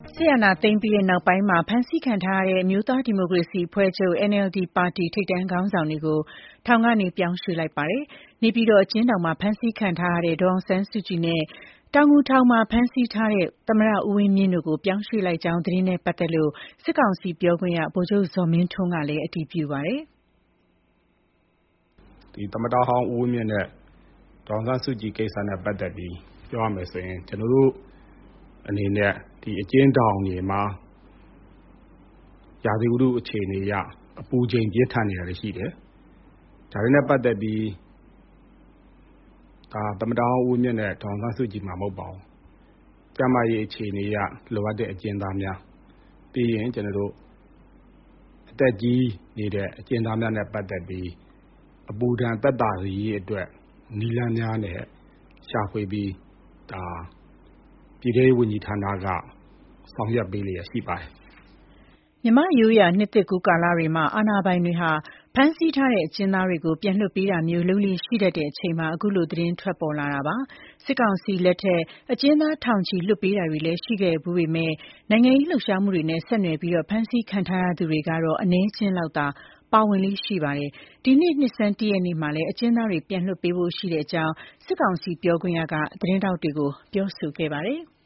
စစ်အာဏာသိမ်းပြီးတဲ့နောက်ပိုင်းမှာဖမ်းဆီးခံထားရတဲ့အမျိုးသားဒီမိုကရေစီအဖွဲ့ချုပ် NLD ပါတီထိပ်တန်းခေါင်းဆောင်တွေကိုထောင်ကနေပြောင်းရွှေ့လိုက်ပါတယ်။နေပြည်တော်အကျဉ်းထောင်မှာဖမ်းဆီးခံထားရတဲ့ဒေါ်အောင်ဆန်းစုကြည်နဲ့တောင်ငူထောင်မှာဖမ်းဆီးထားတဲ့သမ္မတဦးဝင်းမြင့်တို့ကိုပြောင်းရွှေ့လိုက်ကြောင်းသတင်းနဲ့ပတ်သက်လို့စစ်ကောင်စီပြောခွင့်ရဗိုလ်ချုပ်ဇော်မင်းထွန်းကလည်းအတည်ပြုပါတယ်။ဒီသမ္မတဟောင်းဦးဝင်းမြင့်နဲ့ဒေါ်အောင်ဆန်းစုကြည်ကိစ္စနဲ့ပတ်သက်ပြီးပြောရမယ်ဆိုရင်ကျွန်တော်တို့အနေနဲ့ဒီအကျဉ်းထောင်တွေမှာရာသီဥတုအခြေအနေအရအပူချိန်ပြင်းထန်နေတာတွေရှိတယ်။ဒါတွေနဲ့ပတ်သက်ပြီးဒါသမ္မတဟောင်းဦးဝင်းမြင့်နဲ့ဒေါ်အောင်ဆန်းစုကြည်မှာမဟုတ်ပါဘူး။ကျန်းမာရေးအခြေအနေအရလိုအပ်တဲ့အကျဉ်းသားများပြီးရင်ကျွန်တော်တို့အသက်ကြီးနေတဲ့အကျဉ်းသားများနဲ့ပတ်သက်ပြီးအပူဒဏ်သက်သာရေးအတွက်နည်းလမ်းများနဲ့ရှာဖွေပြီးဒါပြည်ထောင်စုဝန်ကြီးဌာနကဆောင်ရွက်ပေးလျက်ရှိပါတယ်။မြန်မာ့ရိုးရာနှစ်သစ်ကူးကာလတွေမှာအာဏာပိုင်တွေဟာဖမ်းဆီးထားတဲ့အကျဉ်းသားတွေကိုပြန်လွှတ်ပေးတာမျိုးလုပ်လေ့ရှိတတ်တဲ့အချိန်မှာအခုလိုသတင်းထွက်ပေါ်လာတာပါ။စစ်ကောင်စီလက်ထက်အကျဉ်းသားထောင်ချီလွှတ်ပေးတာတွေလည်းရှိခဲ့ဘူးပေမဲ့နိုင်ငံရေးလှုပ်ရှားမှုတွေနဲ့ဆက်နွယ်ပြီးဖမ်းဆီးခံထားရသူတွေကတော့အနည်းချင်းလောက်သာပါဝင်လေးရှိပါတယ်။ဒီနှစ်နှစ်ဆန်း1ရက်နေ့မှာလည်းအကျဉ်းသားတွေပြန်လွှတ်ပေးဖို့ရှိတဲ့အကြောင်းစစ်ကောင်စီပြောခွင့်ရကသတင်းထောက်တွေကိုပြောဆိုခဲ့ပါတယ်။